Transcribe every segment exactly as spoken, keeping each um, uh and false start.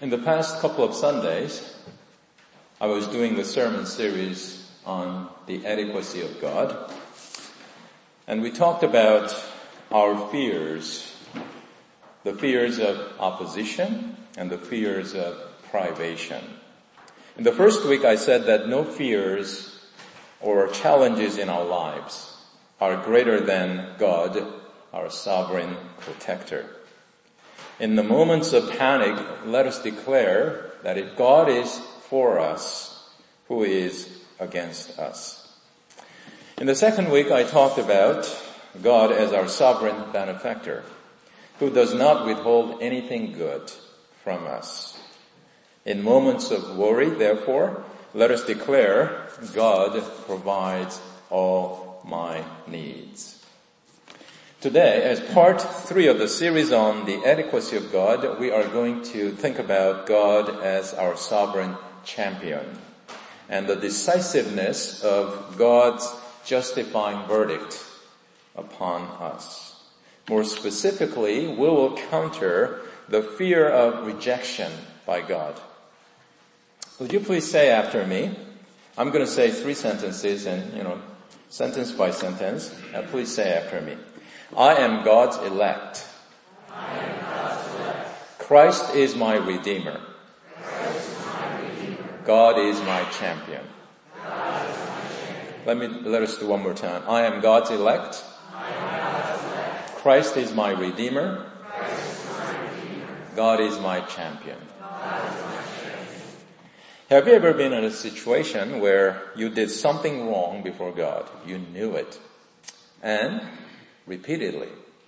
In the past couple of Sundays, I was doing the sermon series on the adequacy of God, and we talked about our fears, the fears of opposition and the fears of privation. In the first week, I said that no fears or challenges in our lives are greater than God, our sovereign protector. In the moments of panic, let us declare that if God is for us, who is against us? In the second week, I talked about God as our sovereign benefactor, who does not withhold anything good from us. In moments of worry, therefore, let us declare God provides all my needs. Today, as part three of the series on the adequacy of God, we are going to think about God as our sovereign champion and the decisiveness of God's justifying verdict upon us. More specifically, we will counter the fear of rejection by God. Would you please say after me? I'm going to say three sentences and, you know, sentence by sentence. Uh, please say after me. I am God's elect. I am God's elect. Christ is my Redeemer. Christ is my Redeemer. God is my champion. God is my champion. Let me, let us do one more time. I am God's elect. I am God's elect. Christ is my Redeemer. Christ is my Redeemer. God is my champion. God is my champion. Have you ever been in a situation where you did something wrong before God? You knew it. And repeatedly.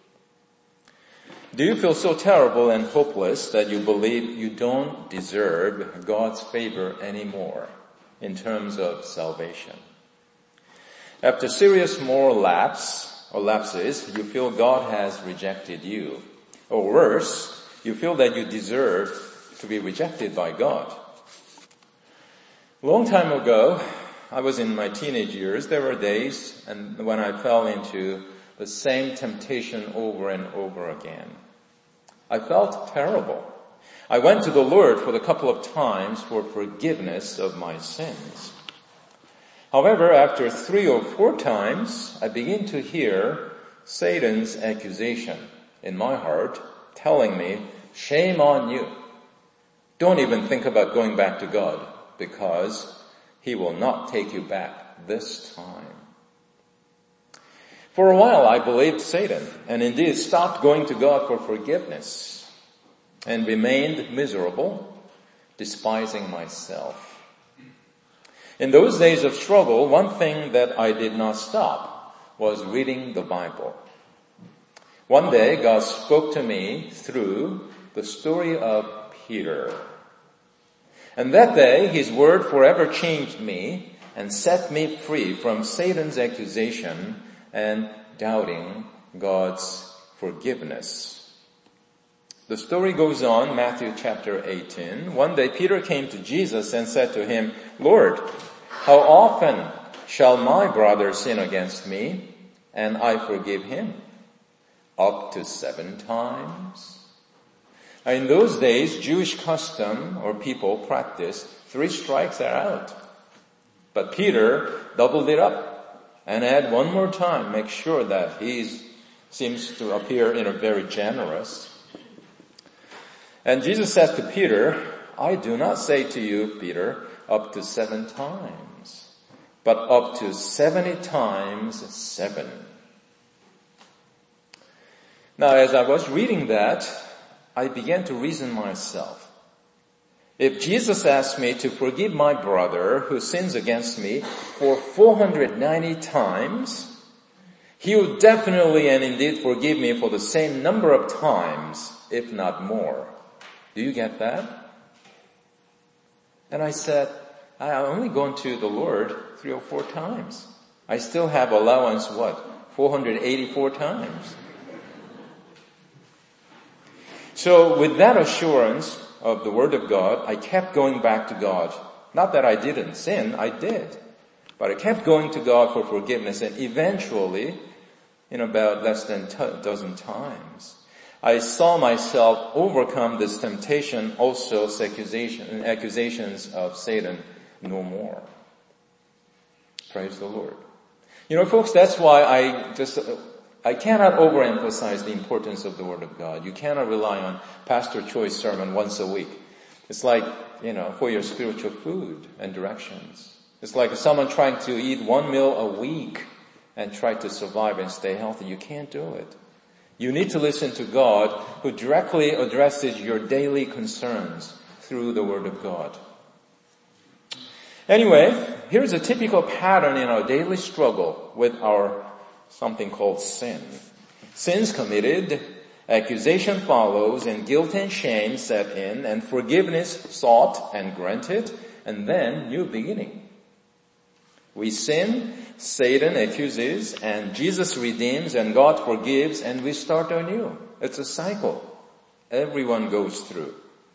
Do you feel so terrible and hopeless that you believe you don't deserve God's favor anymore in terms of salvation? After serious moral lapse or lapses, you feel God has rejected you. Or worse, you feel that you deserve to be rejected by God. A long time ago, I was in my teenage years. There were days and when I fell into the same temptation over and over again. I felt terrible. I went to the Lord for a couple of times for forgiveness of my sins. However, after three or four times, I began to hear Satan's accusation in my heart telling me, shame on you. Don't even think about going back to God because He will not take you back this time. For a while I believed Satan and indeed stopped going to God for forgiveness and remained miserable, despising myself. In those days of struggle, one thing that I did not stop was reading the Bible. One day God spoke to me through the story of Peter. And that day His word forever changed me and set me free from Satan's accusation and doubting God's forgiveness. The story goes on, Matthew chapter eighteen. One day Peter came to Jesus and said to Him, Lord, how often shall my brother sin against me and I forgive him? Up to seven times? Now, in those days, Jewish custom or people practiced three strikes are out. But Peter doubled it up. And add one more time, make sure that he seems to appear in a very generous. And Jesus says to Peter, I do not say to you, Peter, up to seven times, but up to seventy times seven. Now, as I was reading that, I began to reason myself. If Jesus asked me to forgive my brother who sins against me for four hundred ninety times, He would definitely and indeed forgive me for the same number of times, if not more. Do you get that? And I said, I've only gone to the Lord three or four times. I still have allowance, what, four hundred eighty-four times. So with that assurance of the Word of God, I kept going back to God. Not that I didn't sin, I did. But I kept going to God for forgiveness, and eventually, in about less than a dozen times, I saw myself overcome this temptation, also accusation, accusations of Satan no more. Praise the Lord. You know, folks, that's why I just, I cannot overemphasize the importance of the Word of God. You cannot rely on Pastor Choi's sermon once a week. It's like, you know, for your spiritual food and directions. It's like someone trying to eat one meal a week and try to survive and stay healthy. You can't do it. You need to listen to God, who directly addresses your daily concerns through the Word of God. Anyway, here's a typical pattern in our daily struggle with our something called sin. Sins committed, accusation follows, and guilt and shame set in, and forgiveness sought and granted, and then new beginning. We sin, Satan accuses, and Jesus redeems, and God forgives, and we start anew. It's a cycle everyone goes through.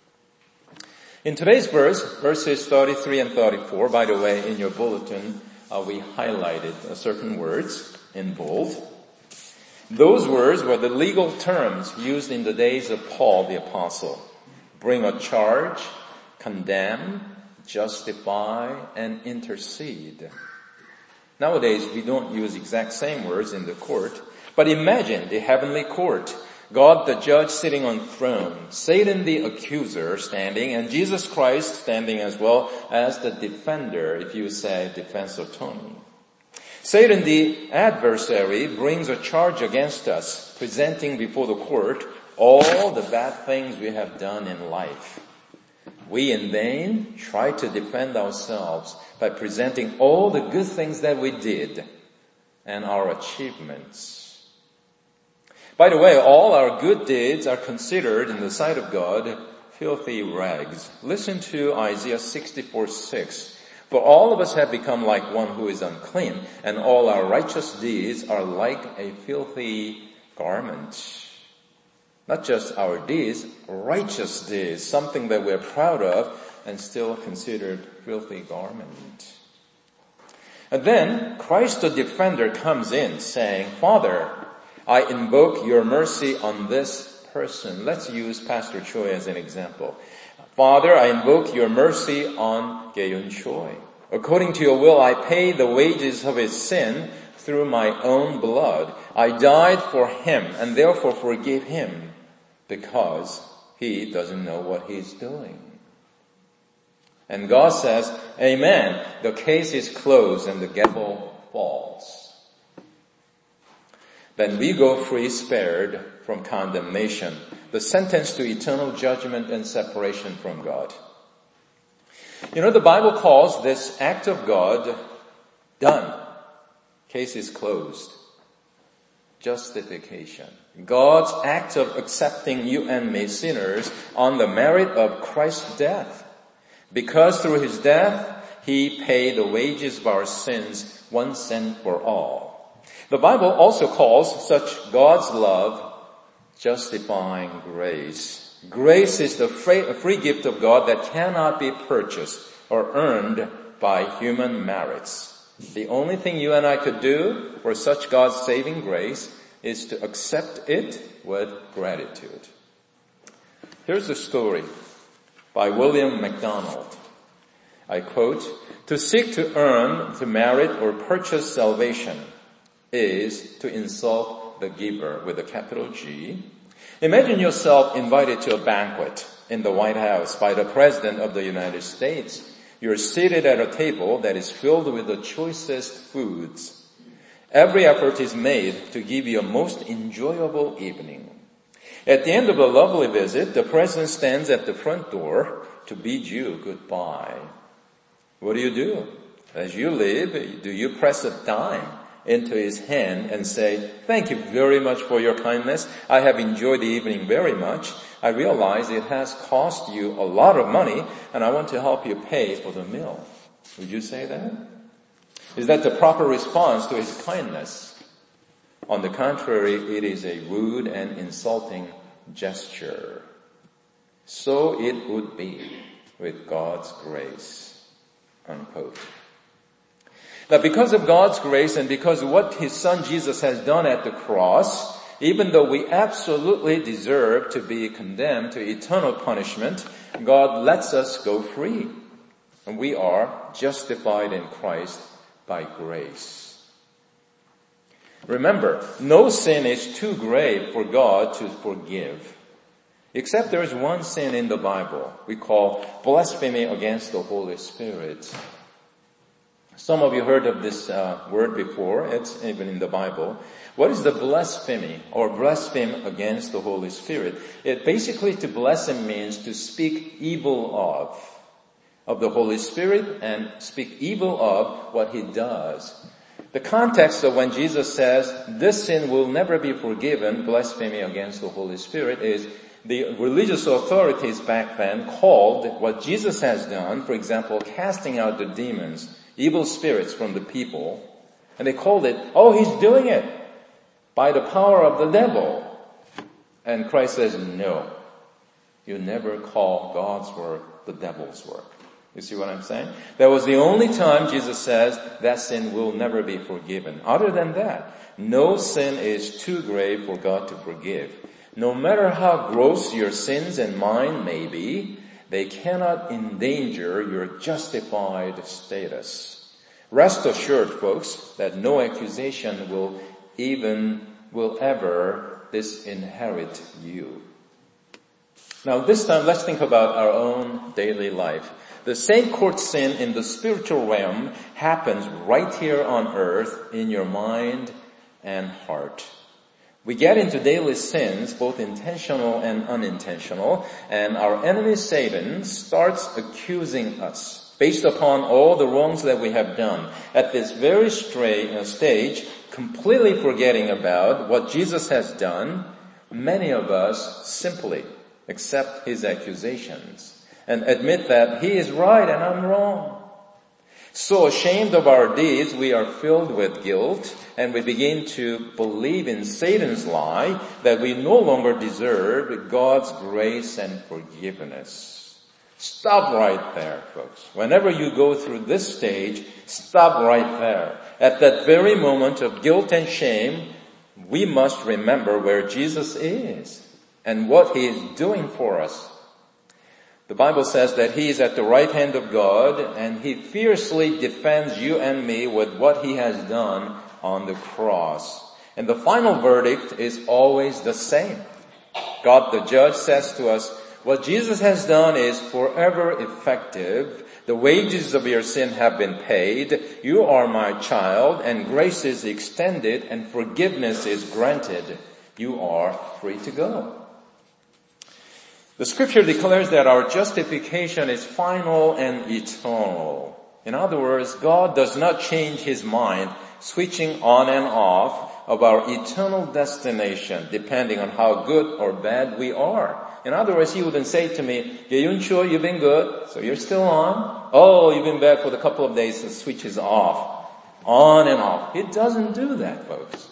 In today's verse, verses thirty-three and thirty-four, by the way, in your bulletin, uh, we highlighted uh, certain words in bold. Those words were the legal terms used in the days of Paul the Apostle. Bring a charge, condemn, justify, and intercede. Nowadays, we don't use exact same words in the court, but imagine the heavenly court, God the judge sitting on throne, Satan the accuser standing, and Jesus Christ standing as well as the defender, if you say defense attorney. Satan the adversary brings a charge against us, presenting before the court all the bad things we have done in life. We in vain try to defend ourselves by presenting all the good things that we did and our achievements. By the way, all our good deeds are considered in the sight of God filthy rags. Listen to Isaiah sixty-four six. For all of us have become like one who is unclean, and all our righteous deeds are like a filthy garment. Not just our deeds, righteous deeds, something that we're proud of and still considered filthy garment. And then Christ the defender comes in saying, Father, I invoke your mercy on this person. Let's use Pastor Choi as an example. Father, I invoke your mercy on Gae-yun Choi. According to your will, I pay the wages of his sin through my own blood. I died for him and therefore forgive him because he doesn't know what he's doing. And God says, Amen. The case is closed and the gavel falls. Then we go free, spared from condemnation, the sentence to eternal judgment and separation from God. You know, the Bible calls this act of God done. Case is closed. Justification. God's act of accepting you and me sinners on the merit of Christ's death. Because through his death, he paid the wages of our sins once and for all. The Bible also calls such God's love justifying grace. Grace is the free, free gift of God that cannot be purchased or earned by human merits. The only thing you and I could do for such God's saving grace is to accept it with gratitude. Here's a story by William MacDonald. I quote, to seek to earn, to merit, or purchase salvation is to insult the giver with a capital G. Imagine yourself invited to a banquet in the White House by the President of the United States. You're seated at a table that is filled with the choicest foods. Every effort is made to give you a most enjoyable evening. At the end of a lovely visit, the President stands at the front door to bid you goodbye. What do you do? As you leave, do you press a dime into his hand and say, thank you very much for your kindness. I have enjoyed the evening very much. I realize it has cost you a lot of money and I want to help you pay for the meal. Would you say that? Is that the proper response to his kindness? On the contrary, it is a rude and insulting gesture. So it would be with God's grace. Unquote. Now because of God's grace and because of what his son Jesus has done at the cross, even though we absolutely deserve to be condemned to eternal punishment, God lets us go free. And we are justified in Christ by grace. Remember, no sin is too great for God to forgive. Except there is one sin in the Bible we call blasphemy against the Holy Spirit. Some of you heard of this uh, word before. It's even in the Bible. What is the blasphemy or blaspheme against the Holy Spirit? It basically to blaspheme means to speak evil of, of the Holy Spirit and speak evil of what He does. The context of when Jesus says this sin will never be forgiven, blasphemy against the Holy Spirit, is the religious authorities back then called what Jesus has done, for example, casting out the demons, evil spirits from the people, and they called it, oh, He's doing it by the power of the devil. And Christ says, no, you never call God's work the devil's work. You see what I'm saying? That was the only time Jesus says that sin will never be forgiven. Other than that, no sin is too grave for God to forgive. No matter how gross your sins and mine may be, they cannot endanger your justified status. Rest assured, folks, that no accusation will even, will ever disinherit you. Now this time, let's think about our own daily life. The same court sin in the spiritual realm happens right here on earth in your mind and heart. We get into daily sins, both intentional and unintentional, and our enemy Satan starts accusing us based upon all the wrongs that we have done. At this very straight stage, completely forgetting about what Jesus has done, many of us simply accept his accusations and admit that he is right and I'm wrong. So ashamed of our deeds, we are filled with guilt, and we begin to believe in Satan's lie that we no longer deserve God's grace and forgiveness. Stop right there, folks. Whenever you go through this stage, stop right there. At that very moment of guilt and shame, we must remember where Jesus is and what he is doing for us. The Bible says that he is at the right hand of God and he fiercely defends you and me with what he has done on the cross. And the final verdict is always the same. God the judge says to us, what Jesus has done is forever effective. The wages of your sin have been paid. You are my child, and grace is extended and forgiveness is granted. You are free to go. The scripture declares that our justification is final and eternal. In other words, God does not change his mind, switching on and off of our eternal destination depending on how good or bad we are. In other words, he wouldn't say to me, Yun-Chul, you've been good, so you're still on. Oh, you've been bad for a couple of days, the switch is off. On and off. He doesn't do that, folks.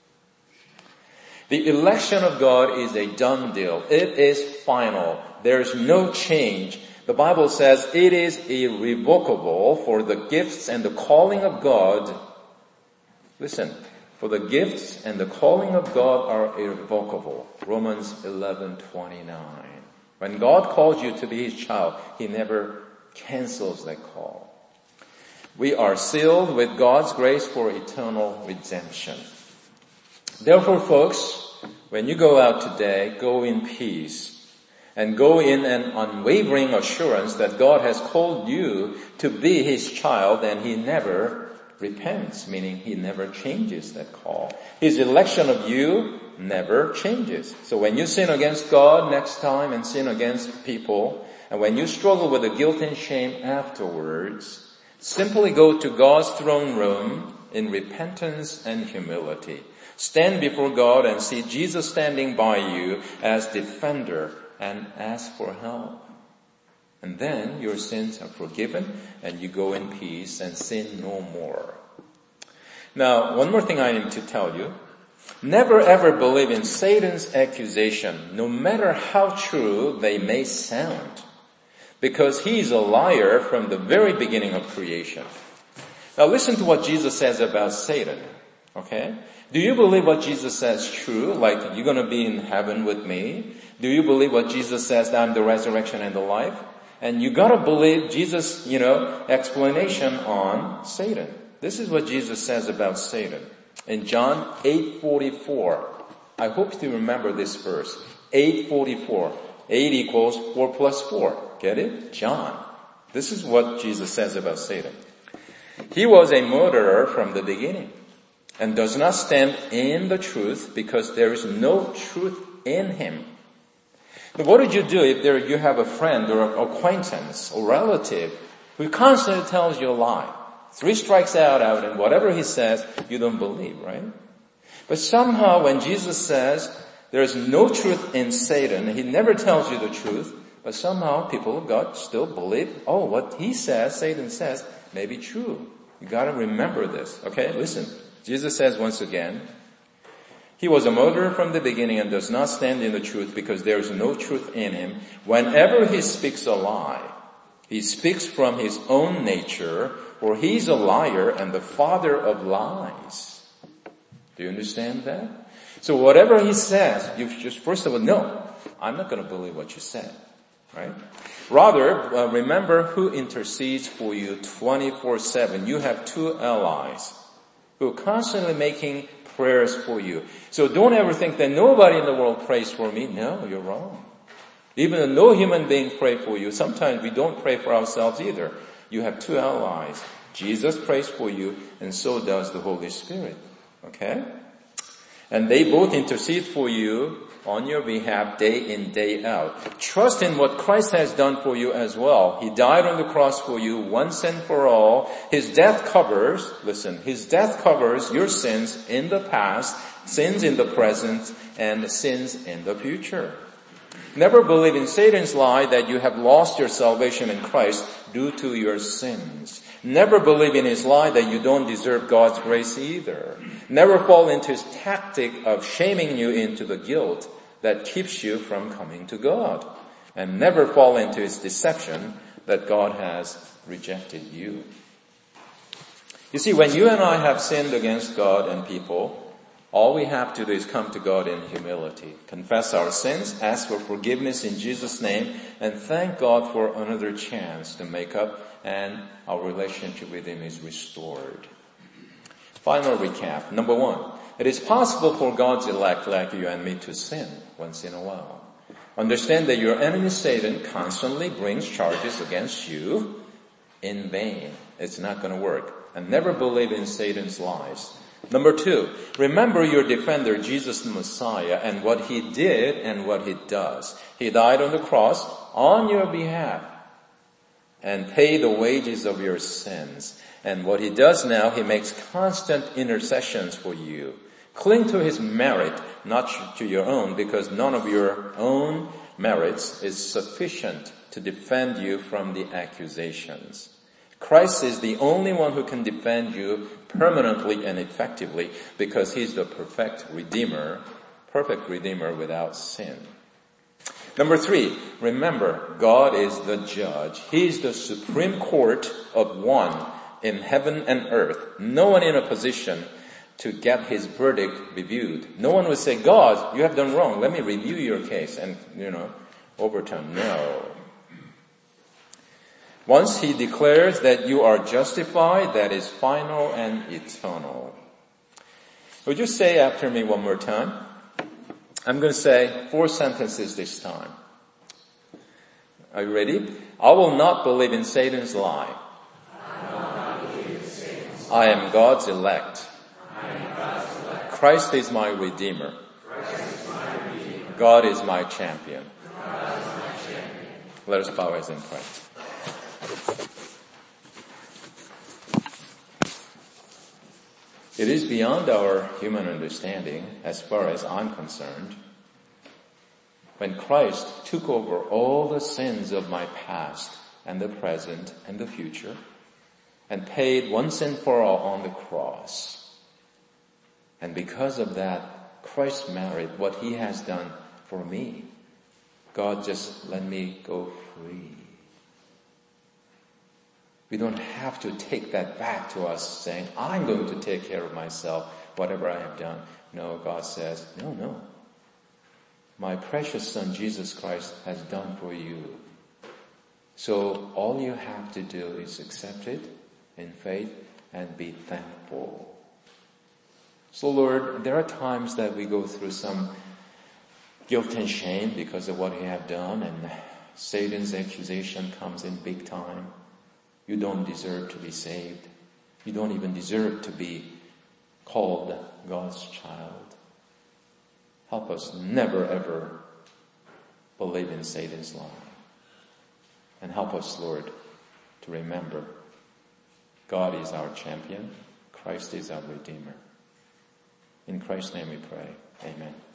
The election of God is a done deal. It is final. There's no change. The Bible says it is irrevocable, for the gifts and the calling of God. Listen, for the gifts and the calling of God are irrevocable. Romans eleven twenty-nine. When God calls you to be his child, he never cancels that call. We are sealed with God's grace for eternal redemption. Therefore, folks, when you go out today, go in peace and go in an unwavering assurance that God has called you to be his child and he never repents, meaning he never changes that call. His election of you never changes. So when you sin against God next time and sin against people, and when you struggle with the guilt and shame afterwards, simply go to God's throne room in repentance and humility. Stand before God and see Jesus standing by you as defender and ask for help. And then your sins are forgiven and you go in peace and sin no more. Now, one more thing I need to tell you. Never ever believe in Satan's accusation, no matter how true they may sound, because he's a liar from the very beginning of creation. Now listen to what Jesus says about Satan. Okay? Do you believe what Jesus says true? Like, you're gonna be in heaven with me? Do you believe what Jesus says, that I'm the resurrection and the life? And you gotta believe Jesus, you know, explanation on Satan. This is what Jesus says about Satan. In John eight forty-four, I hope you remember this verse. eight forty-four. eight equals four plus four. Get it? John. This is what Jesus says about Satan. He was a murderer from the beginning and does not stand in the truth because there is no truth in him. But what would you do if there you have a friend or an acquaintance or relative who constantly tells you a lie? Three strikes out, out, and whatever he says, you don't believe, right? But somehow when Jesus says there is no truth in Satan, he never tells you the truth, but somehow people of God still believe, oh, what he says, Satan says, may be true. You gotta remember this, okay? Listen, Jesus says once again, he was a murderer from the beginning and does not stand in the truth because there is no truth in him. Whenever he speaks a lie, he speaks from his own nature, for he's a liar and the father of lies. Do you understand that? So whatever he says, you just first of all, no, I'm not going to believe what you said, right? Rather, uh, remember who intercedes for you twenty-four seven. You have two allies who are constantly making prayers for you. So don't ever think that nobody in the world prays for me. No, you're wrong. Even though no human being prays for you, sometimes we don't pray for ourselves either. You have two allies. Jesus prays for you, and so does the Holy Spirit. Okay? And they both intercede for you on your behalf day in, day out. Trust in what Christ has done for you as well. He died on the cross for you once and for all. His death covers, listen, his death covers your sins in the past, sins in the present, and sins in the future. Never believe in Satan's lie that you have lost your salvation in Christ due to your sins. Never believe in his lie that you don't deserve God's grace either. Never fall into his tactic of shaming you into the guilt that keeps you from coming to God. And never fall into his deception that God has rejected you. You see, when you and I have sinned against God and people, all we have to do is come to God in humility, confess our sins, ask for forgiveness in Jesus' name, and thank God for another chance to make up, and our relationship with him is restored. Final recap. Number one, it is possible for God's elect like you and me to sin once in a while. Understand that your enemy Satan constantly brings charges against you in vain. It's not going to work. And never believe in Satan's lies. Number two, remember your defender, Jesus the Messiah, and what he did and what he does. He died on the cross on your behalf and paid the wages of your sins. And what he does now, he makes constant intercessions for you. Cling to his merit, not to your own, because none of your own merits is sufficient to defend you from the accusations. Christ is the only one who can defend you permanently and effectively because he's the perfect Redeemer, perfect Redeemer without sin. Number three, remember, God is the judge. He's the supreme court of one in heaven and earth. No one in a position to get his verdict reviewed. No one would say, God, you have done wrong. Let me review your case and, you know, overturn. No. Once he declares that you are justified, that is final and eternal. Would you say after me one more time? I'm going to say four sentences this time. Are you ready? I will not believe in Satan's lie. I am God's elect. Christ is my Redeemer. God is my champion. Let us bow as in prayer. It is beyond our human understanding, as far as I'm concerned, when Christ took over all the sins of my past and the present and the future and paid once and for all on the cross. And because of that, Christ's merit, what he has done for me, God just let me go free. We don't have to take that back to us saying, I'm going to take care of myself, whatever I have done. No, God says, no, no. My precious Son, Jesus Christ, has done for you. So all you have to do is accept it in faith and be thankful. So Lord, there are times that we go through some guilt and shame because of what we have done, and Satan's accusation comes in big time. You don't deserve to be saved. You don't even deserve to be called God's child. Help us never ever believe in Satan's lie. And help us, Lord, to remember God is our champion. Christ is our Redeemer. In Christ's name we pray. Amen.